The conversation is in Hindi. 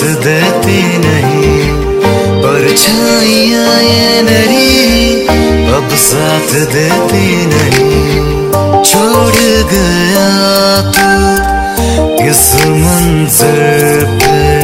देती नहीं, परछाइयाँ ये मेरी अब साथ देती नहीं। छोड़ गया तू इस मंज़र पे